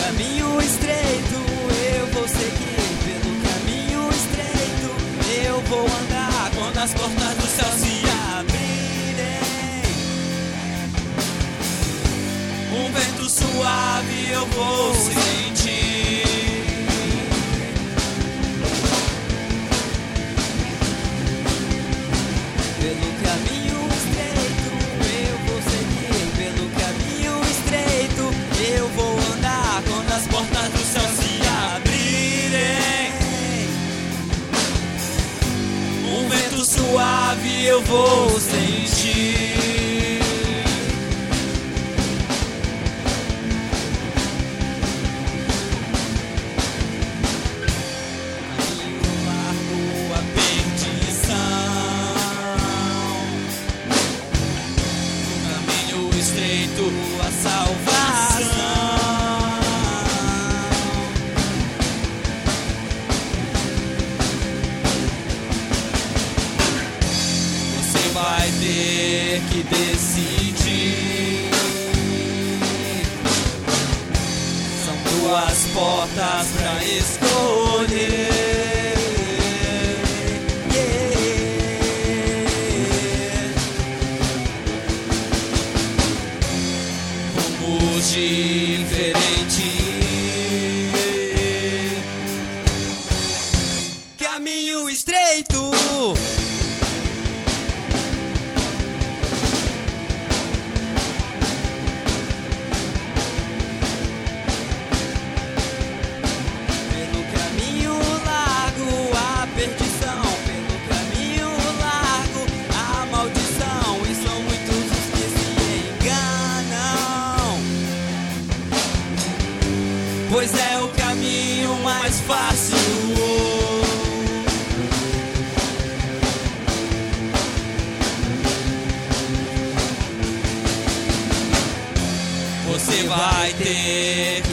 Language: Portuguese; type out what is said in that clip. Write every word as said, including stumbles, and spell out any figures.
caminho estreito eu vou seguir, pelo caminho estreito eu vou andar. Quando as portas do céu se abrirem, um vento suave eu vou sentir. Pelo caminho estreito eu vou seguir, pelo caminho estreito eu vou andar. Quando as portas do céu se abrirem, um vento suave eu vou sentir. Caminho largo a perdição, caminho estreito a salvação. Você vai ter que decidir. São duas portas pra escolher. Rumos diferentes, caminho estreito. Pelo caminho largo a perdição, pelo caminho largo a maldição. E são muitos os que se enganam, pois é o caminho mais fácil. Você vai ter